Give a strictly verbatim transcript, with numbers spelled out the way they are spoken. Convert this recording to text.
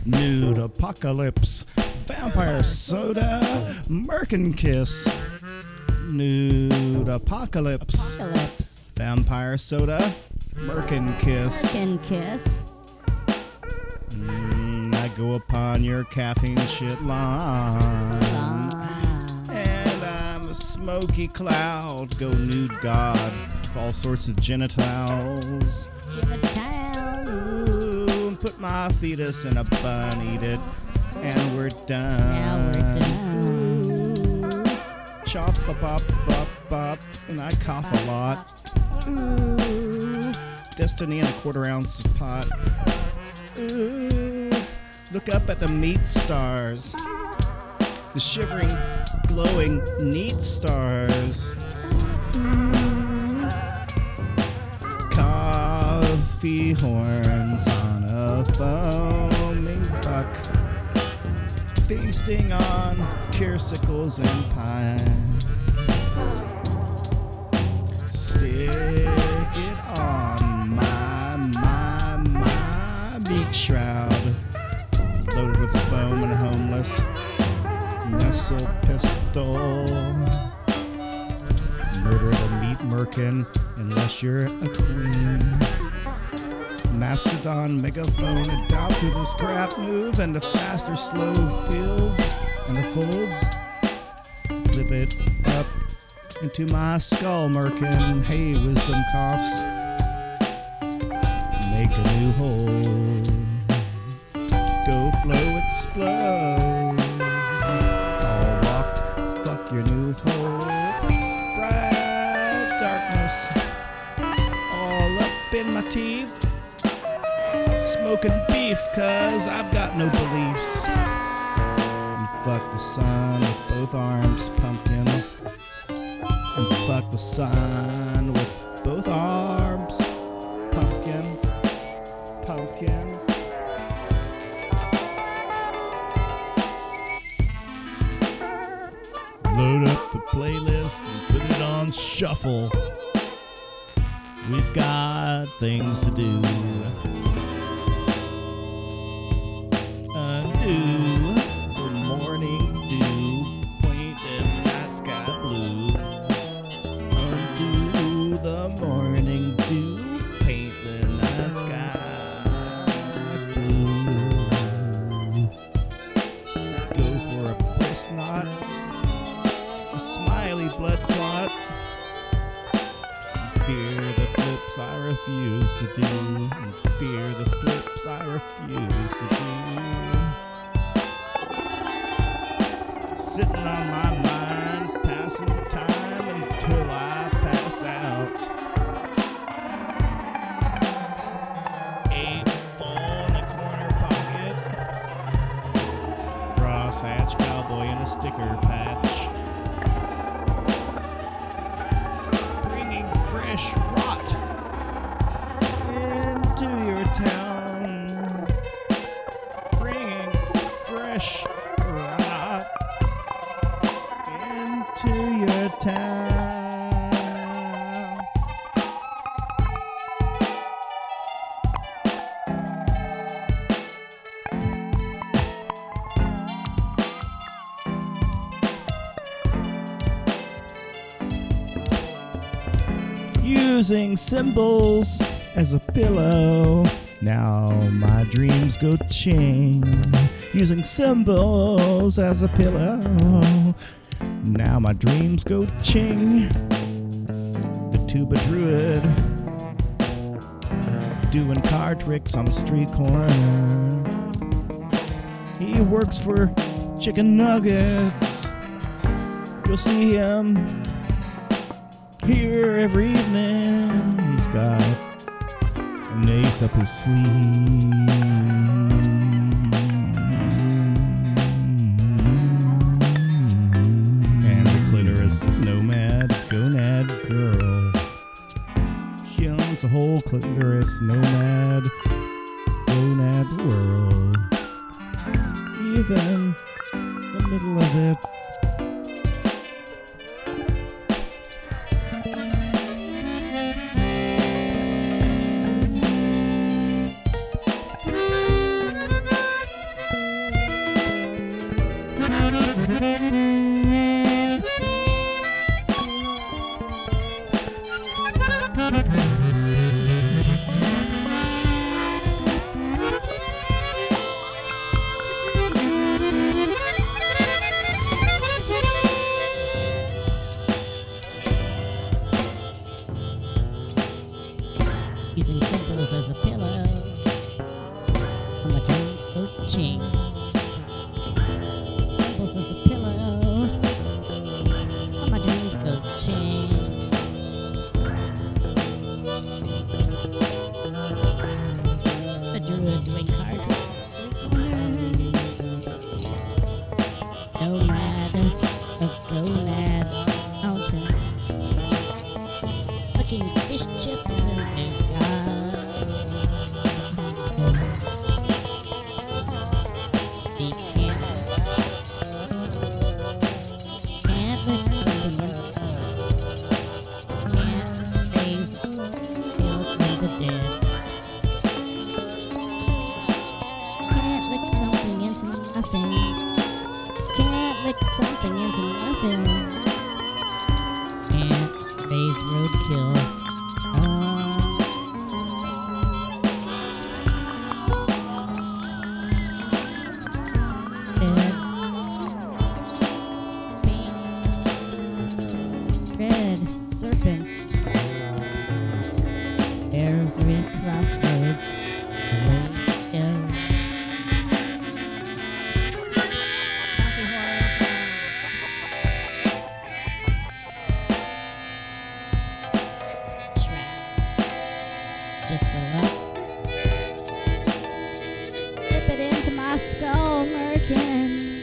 Nude Apocalypse, Vampire Soda, Merkin Kiss. Nude Apocalypse, Apocalypse. Vampire Soda, Merkin Kiss. Merkin Kiss. Mm, I go upon your caffeine shit line. Ah. And I'm a smoky cloud. Go nude god. All sorts of genitals. Genitals. Ooh, put my fetus in a bun, eat it, and we're done. Now we're done. Ooh, chop, bop, bop, bop, bop, and I cough a lot. Ooh, Destiny in a quarter ounce of pot. Ooh, look up at the meat stars. The shivering, glowing, neat stars. Coffee horns on a foaming buck, feasting on tearsicles and pine. Stick it on my, my, my meat shroud, loaded with foam and homeless. Nestle pistol. Murder the meat merkin unless you're a queen. Mastodon megaphone, adopt to this crap move and the faster slow fields and the folds. Flip it up into my skull merkin. Hey, wisdom coughs. Make a new hole. Go flow explode. All walked, fuck your new hole. Bright darkness all up in my teeth. Smoking beef cause I've got no beliefs. And fuck the sun with both arms, pumpkin. And fuck the sun with both arms, pumpkin, pumpkin. Load up the playlist and put it on shuffle. We've got things to do. Undo the morning dew, paint the night sky blue. Undo the morning dew, paint the night sky blue. Go for a piss knot, a smiley blood clot. Fear the flips I refuse to do, and fear the flips I refuse to do. Sitting on my mind, passing time until I pass out. Eight fall in the corner pocket. Crosshatch cowboy in a sticker patch. Fresh rot into your town, bringing fresh rot into your town. Using symbols as a pillow, now my dreams go ching. Using symbols as a pillow, now my dreams go ching. The tuba druid doing card tricks on the street corner. He works for chicken nuggets. You'll see him here every evening. He's got an ace up his sleeve. And the clitoris nomad gonad girl. She owns the whole clitoris nomad gonad world. Even the middle of it. ching. Bubbles as a pillow. All my dreams go ching. A druid doing cards. Nomad of Gonad Mountain. Looking fish chips and nougat. Deep can. Can't look something in. Can't face feel from the dead. Can't lick something into nothing. Can't lick something into nothing. Can't raise roadkill. Uh, dead. Red serpents. Every crossroads. Roadkill. Just fill up. Dip it into my skull, Merkin.